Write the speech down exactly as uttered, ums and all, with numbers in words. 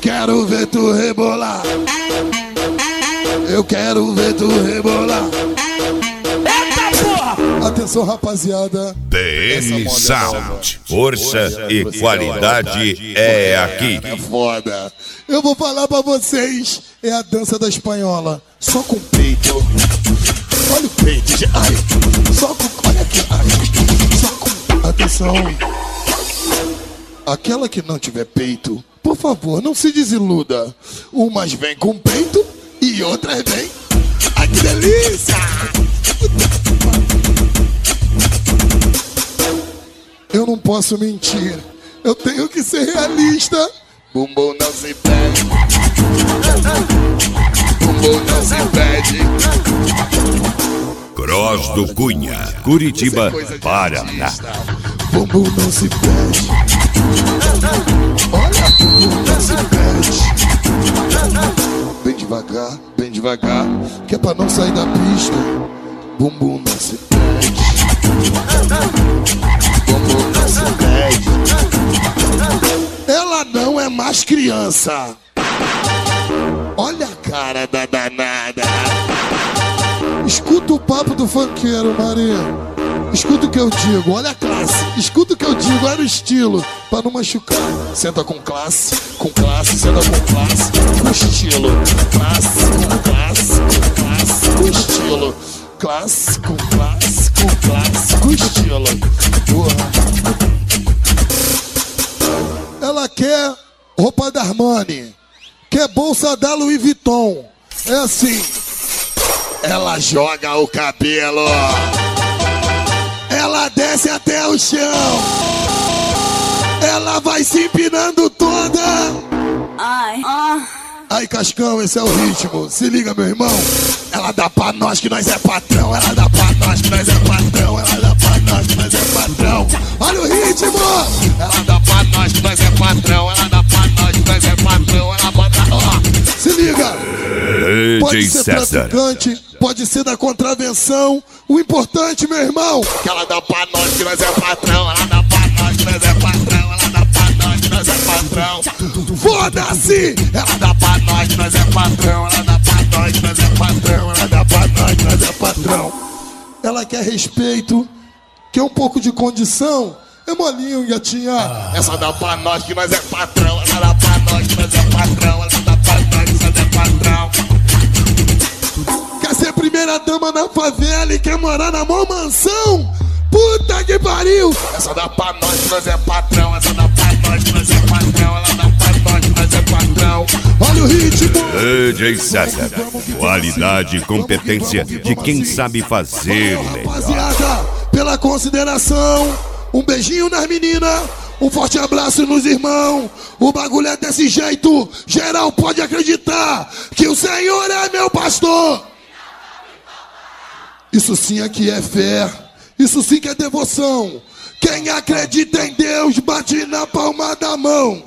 quero ver tu rebolar. Eu quero ver tu rebolar. Eita porra! Atenção, rapaziada. B M Sound. Força e qualidade é aqui. É foda. Eu vou falar pra vocês. É a dança da espanhola. Só com peito. Olha o peito. Ai. Só com... Olha aqui. Ai. Só com... Atenção. Aquela que não tiver peito, por favor, não se desiluda. Umas vem com peito e outras vem. Ai, que delícia! Eu não posso mentir. Eu tenho que ser realista. Bumbum não se pede. Bumbum não se pede. Cross do Cunha, Curitiba, Paraná. Bumbum não se pede. Olha, bumbum não se pede. Bem devagar, bem devagar, que é pra não sair da pista. Bumbum não se pede. Bumbum não se pede. Ela não é mais criança. Olha a cara da danada. Escuta o papo do funkeiro, Maria. Escuta o que eu digo, olha a classe. Escuta o que eu digo, olha o estilo. Pra não machucar. Senta com classe, com classe, senta com classe, com estilo. Classe, com classe, com classe, com estilo. Classe, com classe, com classe, com estilo. Porra. Ela quer roupa da Armani, quer bolsa da Louis Vuitton. É assim. Ela joga o cabelo. Ela desce até o chão. Ela vai se empinando toda. Ai, ah. Aí, Cascão, esse é o ritmo. Se liga, meu irmão. Ela dá pra nós que nós é patrão. Ela dá pra nós que nós é patrão. Ela dá pra nós que nós é patrão. Olha o ritmo. Ela dá pra nós que nós é patrão. Ela dá pra nós que nós é patrão. Ela bota... Ó, se liga. Pode ser traficante, pode ser da contravenção. O importante, meu irmão, que ela dá pra nós que nós é patrão. Ela dá pra nós que nós é patrão. Ela dá pra nós que nós é patrão. Foda-se! Ela dá pra nós que nós é patrão. Ela dá pra nós que nós é patrão. Ela dá pra nós que nós é patrão. Ela quer respeito, quer um pouco de condição. É molinho, gatinha. Ah. Essa dá pra nós que nós é patrão. Ela dá pra nós que nós é patrão. Ela dá pra nós que nós é patrão. Quer ser primeira dama na favela e quer morar na mó mansão? Puta que pariu! Essa dá pra nós que nós é patrão. Essa dá pra nós que nós é patrão. Ela dá pra nós que nós é patrão. Olha o ritmo! D J César, qualidade e competência de quem sabe fazer o melhor. Rapaziada, pela consideração, um beijinho nas meninas, um forte abraço nos irmãos. O bagulho é desse jeito, geral pode acreditar que o Senhor é meu pastor. Isso sim aqui é fé, isso sim que é devoção. Quem acredita em Deus, bate na palma da mão.